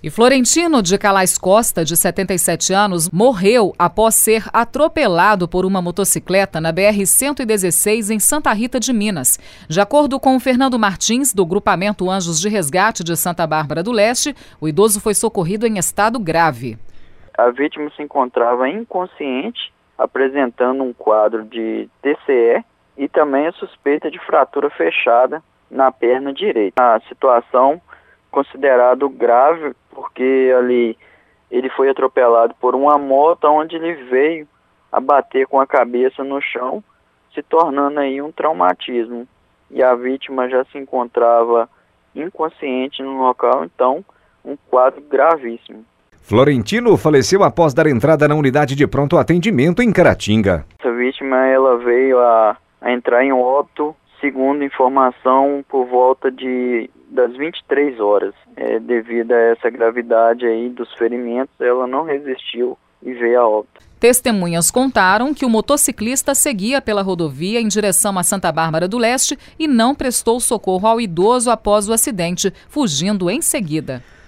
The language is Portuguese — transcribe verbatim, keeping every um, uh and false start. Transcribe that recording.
E Florentino de Calais Costa, de setenta e sete anos, morreu após ser atropelado por uma motocicleta na B R cento e dezesseis em Santa Rita de Minas. De acordo com Fernando Martins, do grupamento Anjos de Resgate de Santa Bárbara do Leste, o idoso foi socorrido em estado grave. A vítima se encontrava inconsciente, apresentando um quadro de T C E e também a suspeita de fratura fechada na perna direita. A situação considerado grave porque ali ele foi atropelado por uma moto onde ele veio a bater com a cabeça no chão, se tornando aí um traumatismo. E a vítima já se encontrava inconsciente no local, então um quadro gravíssimo. Florentino faleceu após dar entrada na unidade de pronto atendimento em Caratinga. Essa vítima ela veio a, a entrar em óbito, segundo informação, por volta de das vinte e três horas. É, devido a essa gravidade aí dos ferimentos, ela não resistiu e veio a óbito. Testemunhas contaram que o motociclista seguia pela rodovia em direção a Santa Bárbara do Leste e não prestou socorro ao idoso após o acidente, fugindo em seguida.